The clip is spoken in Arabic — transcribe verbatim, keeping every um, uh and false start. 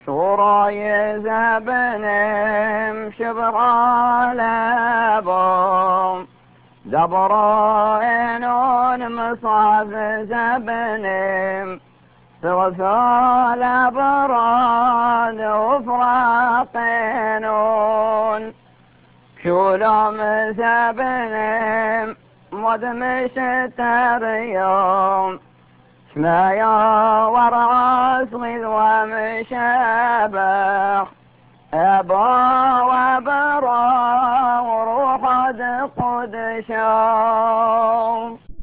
شوراي زبنم شبرا لابوم زبرين مصاف زبنم ثلثال براد وفراقينون شولوم زبنم مدمش تريوم شمايا ورع صغير ومشابخ أبا وبرا وروح قدشا